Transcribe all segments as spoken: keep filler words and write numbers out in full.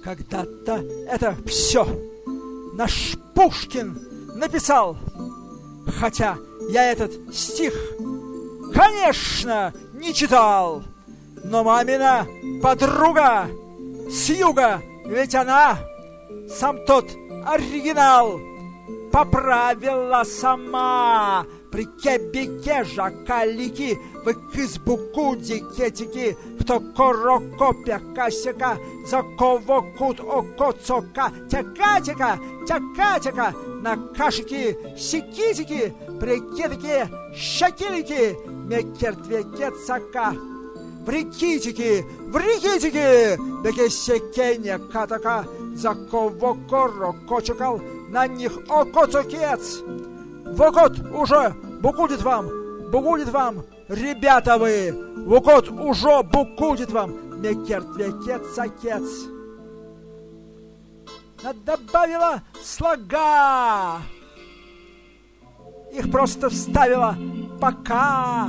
когда-то это все наш Пушкин написал. Хотя я этот стих, конечно, не читал. Но мамина подруга с юга, ведь она сам тот оригинал поправила сама. При кебике жакалики, в кызбуку дикетики, в токорокопя касека, за ковокут окоцока, тяка-тяка, тяка-тяка, на кашики, сикитики, прикетики, шакилики, мекертвекецака. В рикитики, в рикитики, бекесекеня катака, за ковокорокочокал, на них окоцокец. Вот уже букудит вам, букудит вам, ребята вы, вот уже букудит вам, мекертвекец-акец. Добавила слога, их просто вставила пока.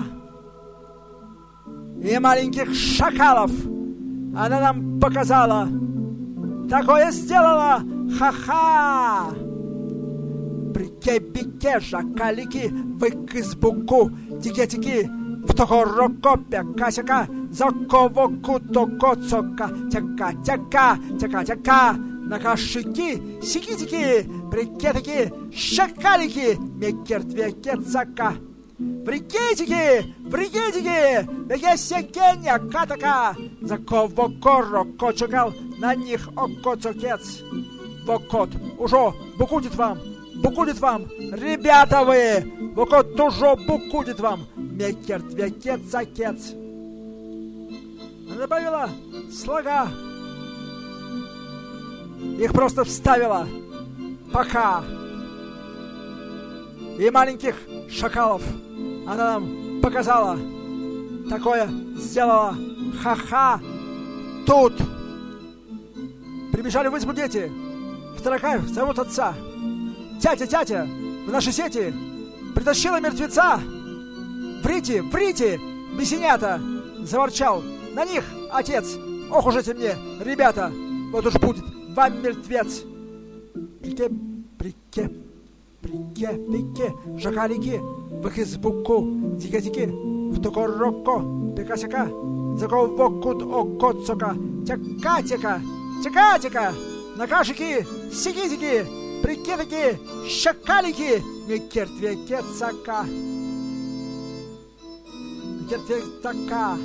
И маленьких шакалов она нам показала, такое сделала, ха-ха. При кебике жакалики, в кызбуку дикетики, в токорокопя касяка, за ковоку токоцока, тяка-тяка, тяка-тяка, на кашики, сикитики, прикетики, шакалики, мекертвекецака. Прикетики, прикетики, бегесекеня катака, за ковокоро кочокал, на них окоцокец. Вокот уже букудит вам, букудит вам, ребята вы, вокот уже букудит вам, мекертвекец-акец. Она добавила слога, их просто вставила пока. И маленьких шакалов она нам показала, такое сделала, ха-ха. Тут прибежали в избу дети, в таракаев зовут отца. Тятя, тятя, в наши сети притащила мертвеца. Врите, врите, бесенята, заворчал на них отец. Ох уж эти мне, ребята, вот уж будет вам мертвец. Прике, прике, прике, прике, жакалики, в избуку, дикатики, в токороко, пекасяка, заковокут окоцока, тяка-тяка, тяка-тяка, на кашики, сикитики, прикетики, шакалики, мекертвекецака. Мекертвекецака.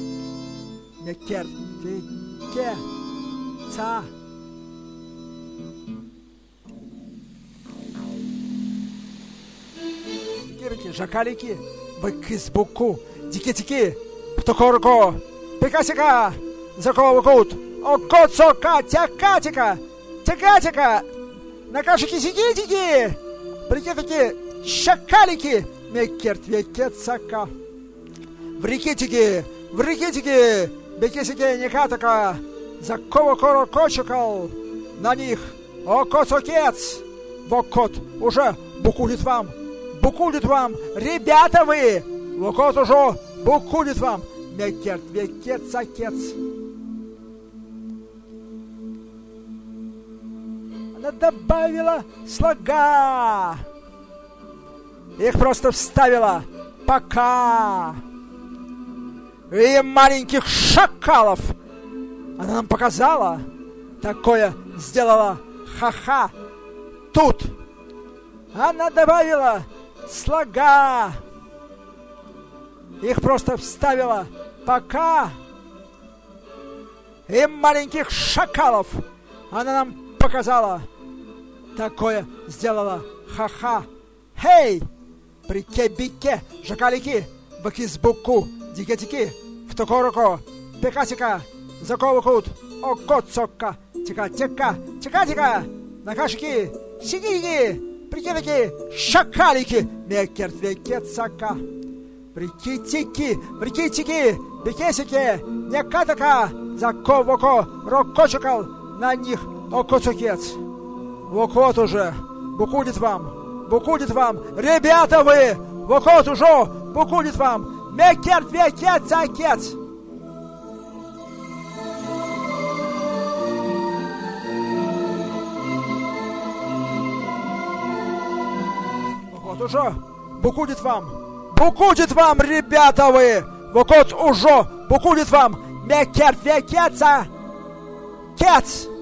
Мекертвекеца. Мекертвекеца. Жакалики, в кызбуку, дикетики, в токорко, пекасика, заковокут, окоцока, тяка-тяка, тяка-тяка, на кашики-сикитики, прикетики, шакалики, мекертвекецака. В рикетики, в рикетики, бекесики некатака, за ковокорокочокал, на них окоцокец. Вокот уже букудит вам, букудит вам, ребята вы, вокот уже букудит вам, мекертвекец-акец. Она добавила слога, их просто вставила пока. И маленьких шакалов она нам показала, такое сделала, ха-ха. Тут она добавила слога, их просто вставила пока. И маленьких шакалов она нам показала, такое сделала, ха-ха. Хей, при кебике жакалики, в кизбуку, дикетики, в токороко, пекасика, заковокут, окоцока, тика-тика, тика-тика, на кашики, сикитики, прикетики, шакалики, мекертвекецака. Прикитики, прикитики, бекесики, некатака, заковоко, рокочокал, на них окоцокец. Вокот уже букудит вам, букудит вам, ребята вы, вокот уже букудит вам, мекертвекец-акец. Вот уже букудит вам. Букудит вам, ребята вы. Вот уже букудит вам. Мекер векеца. Кец.